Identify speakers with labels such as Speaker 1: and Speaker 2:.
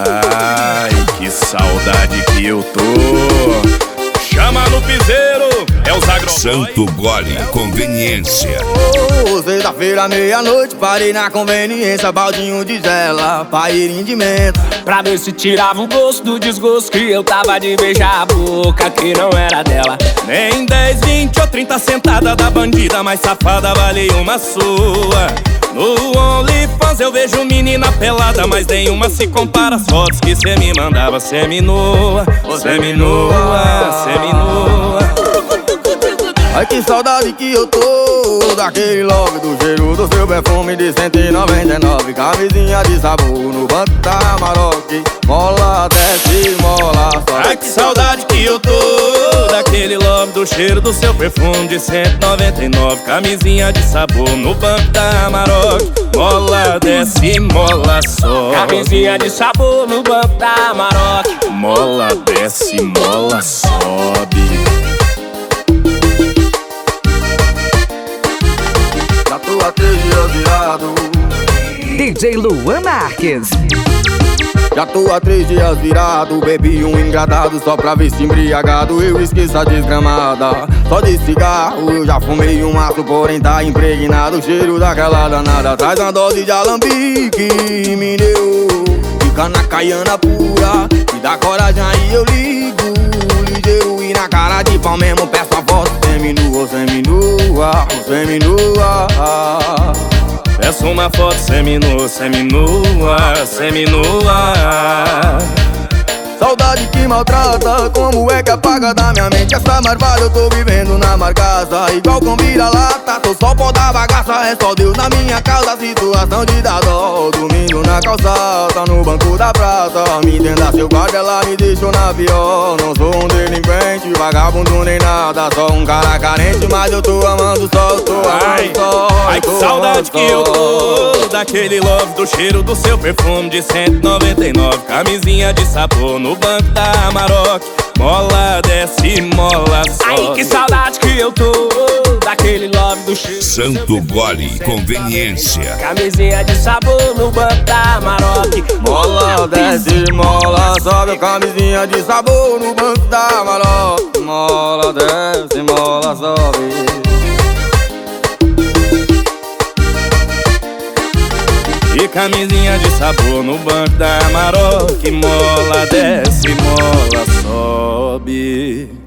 Speaker 1: Ai, que saudade que eu tô. Chama no piseiro, é os agroboy.
Speaker 2: Santo Gole, conveniência.
Speaker 3: Sexta-feira, meia-noite, parei na conveniência, baldinho de gela, pairinho de menta,
Speaker 4: pra ver se tirava o gosto do desgosto que eu tava de beijar a boca que não era dela.
Speaker 1: Nem 10, 20 ou 30 sentada da bandida mais safada vale uma sua. No OnlyFans eu vejo menina pelada, mas nenhuma se compara às fotos que cê me mandava. Semi-nua, semi-nua, semi-nua.
Speaker 3: Ai, que saudade que eu tô daquele love, do cheiro do seu perfume de 199. Camisinha de sabor no banco da Maroc, mola desce, mola sobe.
Speaker 1: Ai, que saudade que eu tô daquele love, do cheiro do seu perfume de 199. Camisinha de sabor no banco da Maroc, mola desce, mola sobe.
Speaker 4: Camisinha de sabor no banco da Maroc,
Speaker 1: mola desce, mola sobe.
Speaker 3: Já tô há 3 dias virado,
Speaker 5: DJ Luan Marques.
Speaker 3: já tô há 3 dias virado, bebi um engradado só pra ver se embriagado eu esqueço a desgramada. Só de cigarro eu já fumei um maço, porém tá impregnado o cheiro daquela danada. Traz uma dose de alambique, me deu, fica na caiana pura, me dá coragem aí eu ligo, ligeiro e na cara de pau mesmo peço a foto. Seminua, seminua, seminua.
Speaker 1: Peço uma foto seminua, seminua, seminua.
Speaker 3: Saudade que maltrata, como é que apaga da minha mente essa marvada? Eu tô vivendo na marcaça, igual com vira-lata. Tô só pó da bagaça, é só Deus na minha causa. Situação de dar dó, dormindo na calçada, no banco da praça. Me entenda seu guarda, ela me deixou na pior. Não sou um delinquente, vagabundo nem nada, só um cara carente, mas eu tô amando só, eu tô amando só.
Speaker 1: Ai, que saudade que eu tô daquele love, do cheiro do seu perfume de 199. Camisinha de sabor no banco da Maroc, mola desce, mola sobe.
Speaker 4: ai que saudade que eu tô daquele love do cheiro.
Speaker 2: Santo Gole, conveniência.
Speaker 4: Camisinha de sabor no banco da Maroc,
Speaker 3: Mola desce, mola sobe, camisinha de sabor no banco da Maroc. Mola desce, mola sobe.
Speaker 1: E camisinha de sabor no banco da Maroc, mola desce, mola sobe.